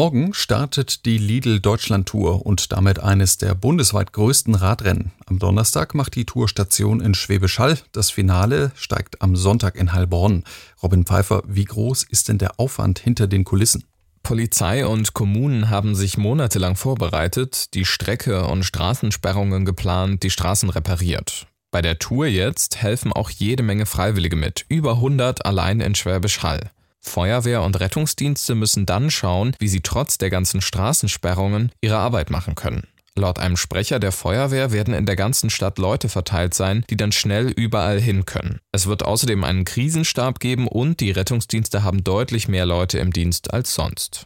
Morgen startet die Lidl-Deutschland-Tour und damit eines der bundesweit größten Radrennen. Am Donnerstag macht die Tour Station in Schwäbisch Hall. Das Finale steigt am Sonntag in Heilbronn. Robin Pfeiffer, wie groß ist denn der Aufwand hinter den Kulissen? Polizei und Kommunen haben sich monatelang vorbereitet, die Strecke und Straßensperrungen geplant, die Straßen repariert. Bei der Tour jetzt helfen auch jede Menge Freiwillige mit, über 100 allein in Schwäbisch Hall. Feuerwehr und Rettungsdienste müssen dann schauen, wie sie trotz der ganzen Straßensperrungen ihre Arbeit machen können. Laut einem Sprecher der Feuerwehr werden in der ganzen Stadt Leute verteilt sein, die dann schnell überall hin können. Es wird außerdem einen Krisenstab geben und die Rettungsdienste haben deutlich mehr Leute im Dienst als sonst.